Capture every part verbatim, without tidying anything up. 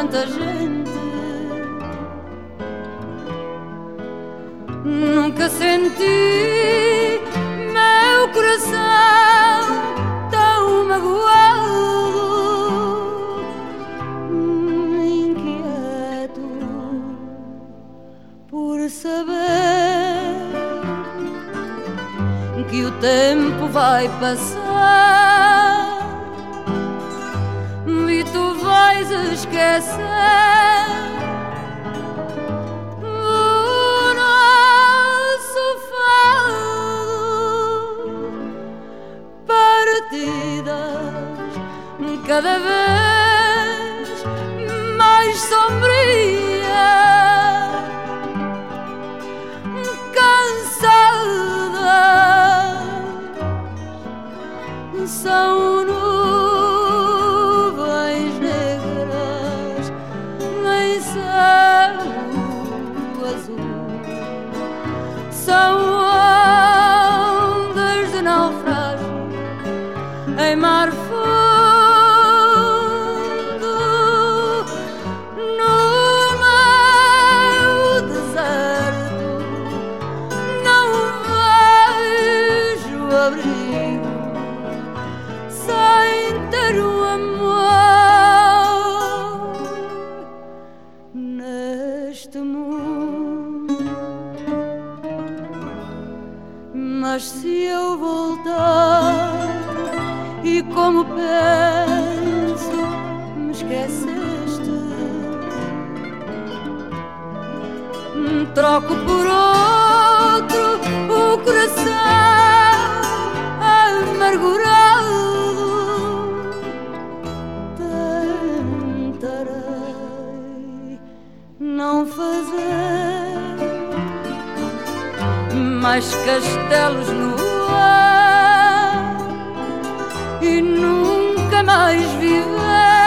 tanta gente. Nunca senti meu coração tão magoado, inquieto por saber que o tempo vai passar e tu vais esquecer o nosso fado. Partidas cada vez mais sombrias, cansadas, são nuvens negras em céu azul, são ondas de naufrágio em mar fundo. No meu deserto não vejo abrigo sem ter o amor neste mundo. Mas se eu voltar e como penso me esqueceste, troco por outro o coração amargurado. Tentarei não fazer mais castelos no ar e nunca mais viver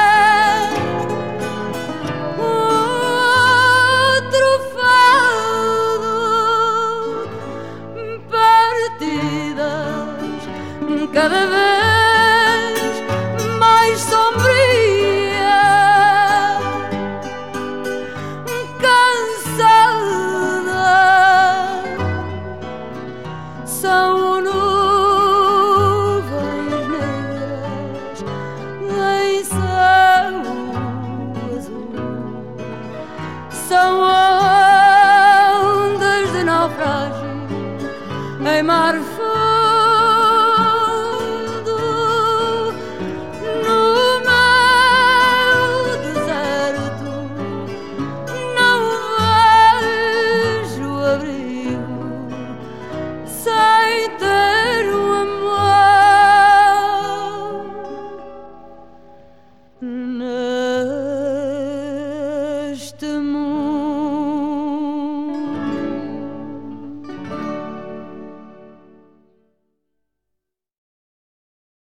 outro fado. Partidas cada vez mais sombrias, cansadas, são nuvens negras em céu azul, são ondas de naufrágio em mar fundo.